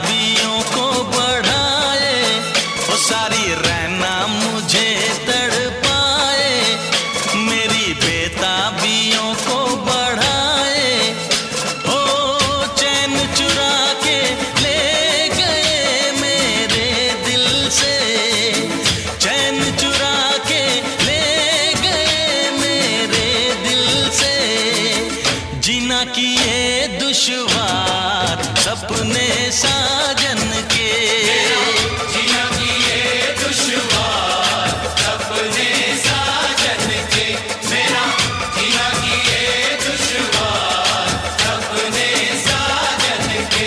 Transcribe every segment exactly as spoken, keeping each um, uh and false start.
बेताबियों को बढ़ाए, वो सारी रहना मुझे तड़पाए, मेरी बेताबियों को बढ़ाए। ओ चैन चुरा के ले गए मेरे दिल से, चैन चुरा के ले गए मेरे दिल से, जीना किए दुश्वार सपने साजन के, जीना किए दुश्वार सपने साजन के, मेरा जीना किए दुश्वार सपने साजन के।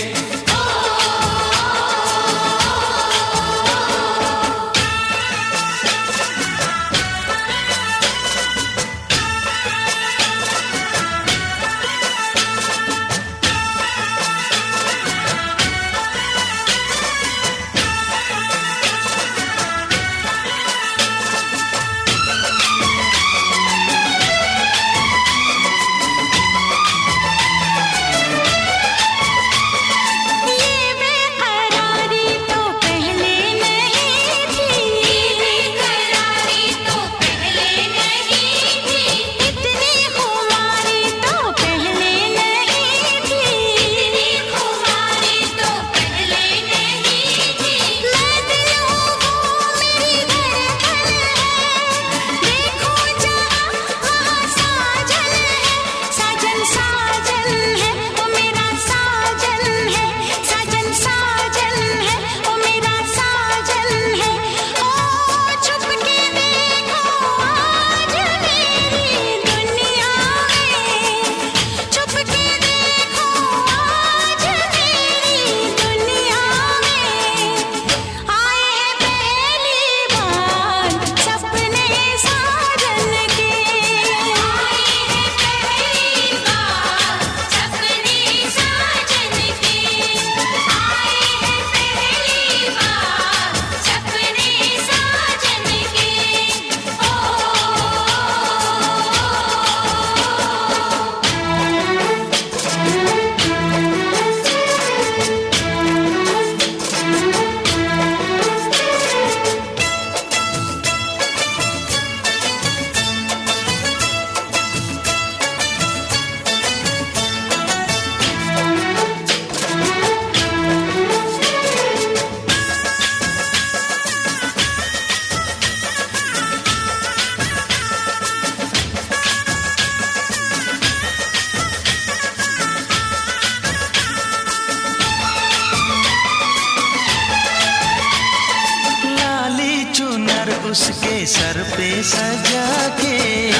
उसके सर पे सजा के,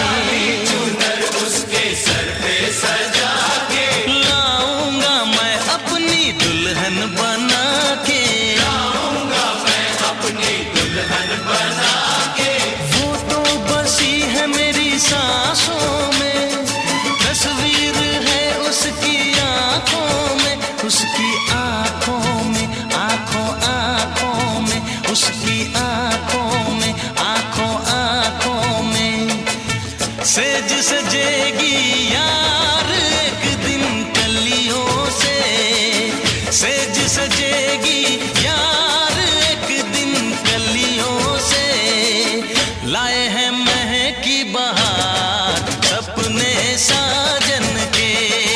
चुनर उसके सर पे सजा के, लाऊंगा मैं अपनी दुल्हन बना के, लाऊंगा मैं अपनी दुल्हन बना के। वो तो बसी है मेरी सांसों में, तस्वीर है उसकी आंखों में, उसकी आंखों में, आंखों आंखों में, उसकी आंखों में, आंखों आंखों में, सेज सजेगी यार एक दिन कलियों से, सेज सजेगी यार एक दिन कलियों से, लाए हैं महकी बहार सपने साजन के,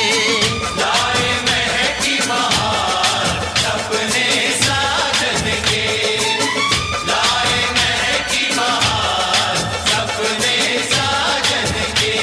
लाए महकी बहार सपने साजन के, लाए महकी बहार सपने साजन के।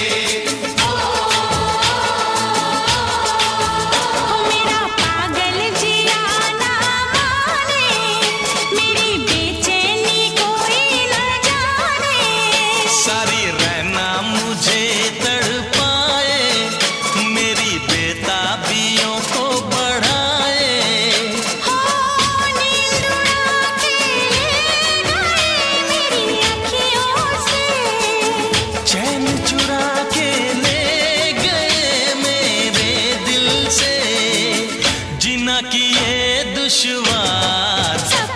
मेरा पागल जिया ना माने, मेरी बेचैनी कोई न जाने, सारी रहना मुझे तड़पाए, मेरी बेताबियों को बढ़ाए, हो नींद उड़ा के ले गए मेरी अखियों से, चैन चुरा के ले गए मेरे दिल से, जीना किए दुश्वार सब